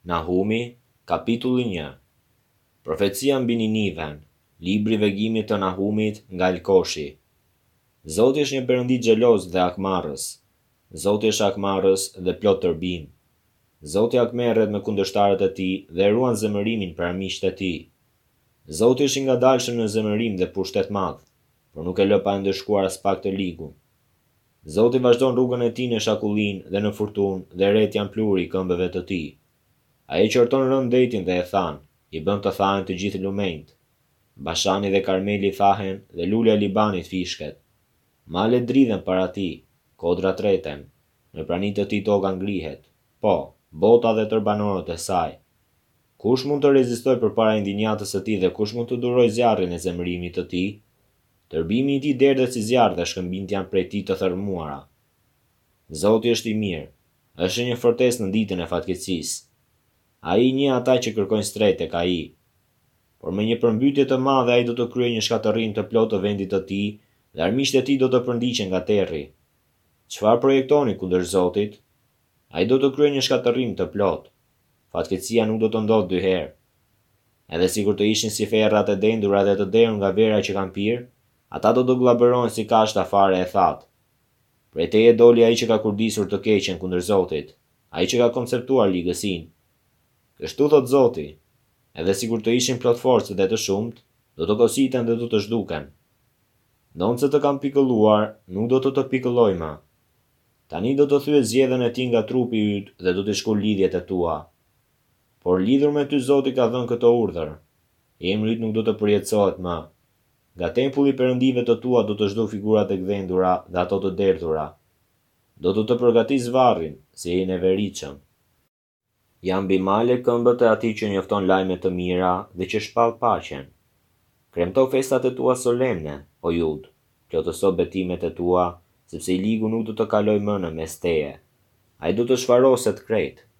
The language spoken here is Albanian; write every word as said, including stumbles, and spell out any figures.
Nahumi, kapitulli një. Profecia mbi Niniven, libri i vegimit të Nahumit nga Elkoshi. Zoti është një perëndi xheloz dhe akmarrës. Zoti është akmarrës dhe plot tërbim. Zoti akmerret me kundërshtarët e tij dhe ruan zemërimin për miqtë e tij. Zoti është i ngadalshëm në zemërim dhe pushtet madh, por nuk e lë pa ndëshkuar as pak të ligun. Zoti vazhdon rrugën e tij në shakullin dhe në furtunë dhe ret janë pluri i këmbëve të tij. Ai qorton rënd detin dhe e than, i bën të thahen të gjithë lumenjt. Bashani dhe Karmeli thahen dhe lulja e Libanit fishket. Malet dridhen para tij, kodrat treten, në pranitë të tij toka ngrihet. Po, bota dhe tërbanorët e saj. Kush mund të rezistojë përpara indinjatës së tij dhe kush mund të durojë zjarrin e zemërimit të tij? Tërbimi i tij derdhet si zjarr dhe shkëmbinjt janë prej tij të thërmuara. Zoti është i mirë, është një fortesë në ditën e fatkeqësisë. Ai njeh ata që kërkojnë strehë tek ai. Por me një përmbytje të madhe ai do të kryejë një shkatërrim të plotë të vendit të tij dhe armiqtë e tij do të përndiqen nga terri. Çfarë projektoni kundër Zotit? Ai do të kryejë një shkatërrim të plotë. Fatkeqësia nuk do të ndodhë dy herë. Edhe sikur të ishin si ferrat e dendura dhe të derur nga vera që kanë pirë, ata do të glabërohen si kashta fare e thatë. Prej teje doli ai që ka kurdisur të keqen kundër Zotit, ai që ka konceptuar ligësinë. Kështu thot Zoti, edhe sikur të ishin plot forcë dhe të shumt, do të kositen dhe do të zhduken. Donse të kam pikëlluar, nuk do të të pikëlloj më. Tani do të thyet zgjedhjen e tij nga trupi yt dhe do të shkoj lidhjet e tua. Por lidhur me ty Zoti ka dhënë këtë urdhër. Emri yt nuk do të përjetësohet më. Nga tempulli i perëndive të tua do të zhdu figurat e gdhendura dhe ato të derdhura. Do të të përgatis varrin, si e neveritshëm. Janë mbi male këmbët e atij që njofton lajme të mira dhe që shpall paqen. Kremto festat e tua solemne, o Jud, plotëso betimet e tua, sepse i ligu nuk do të kaloj më në mes teje. Ai do të shfaroset krejt.